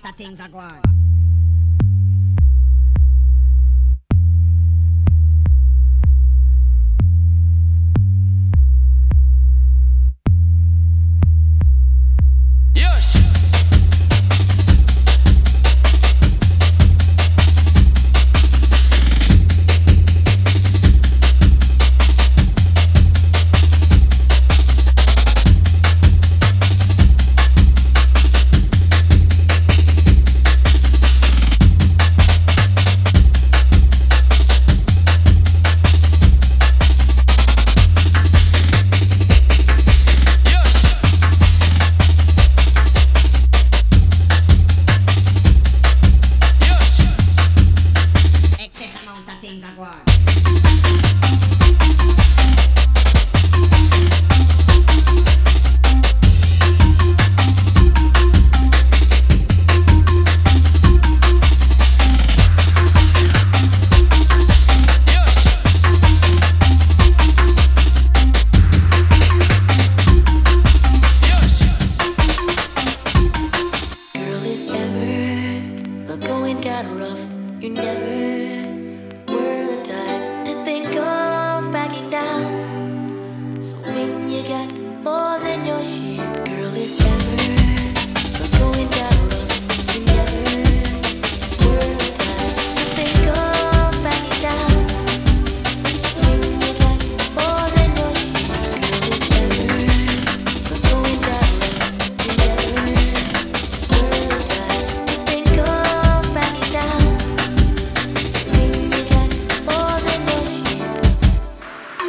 of things are going. Things are going. Girl, if ever the going got rough, you never were the type to think of backing down. So when you got more than your share, girl, if ever the going got rough, you never were the type to think of backing down. So when you got more than your share, girl, if ever the going got rough, you never were the type to think of backing down. When you got more than your share.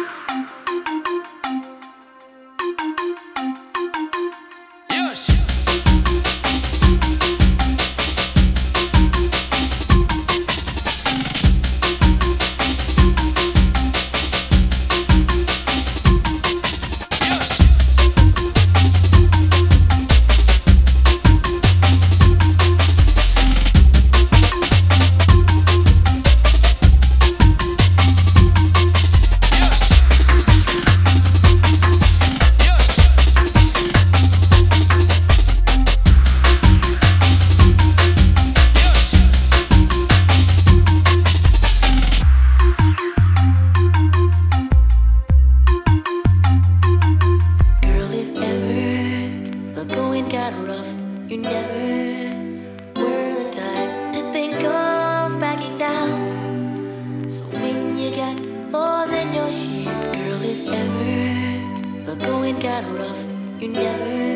Girl, if ever the going got rough, you never were the type to think of backing down. So when you got more than your share, girl, if ever the going got rough, you never